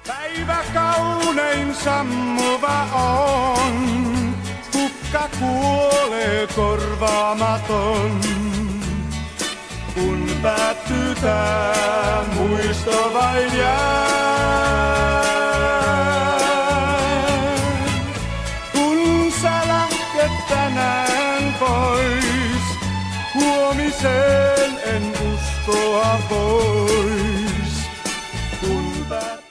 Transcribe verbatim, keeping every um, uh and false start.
Päivä kaunein sammuva on, kukka kuolee korvaamaton. Kun päättyy tää, muisto vain jää. Kun sä lähdet tänään pois, huomiseen en uskoa vois. Kun päät